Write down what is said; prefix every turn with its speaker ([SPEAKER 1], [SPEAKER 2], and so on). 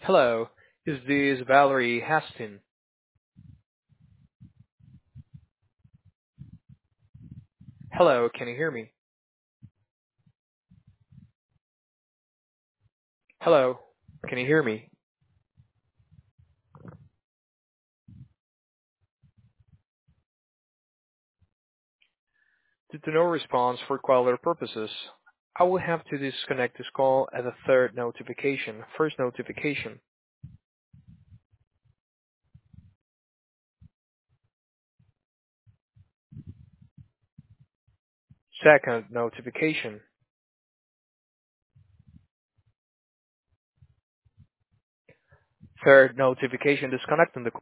[SPEAKER 1] Hello, is this Valerie Hastin? Hello, can you hear me? Hello, can you hear me? Due to no response for quality purposes, I will have to disconnect this call at the third notification. First notification. Second notification. Third notification disconnecting the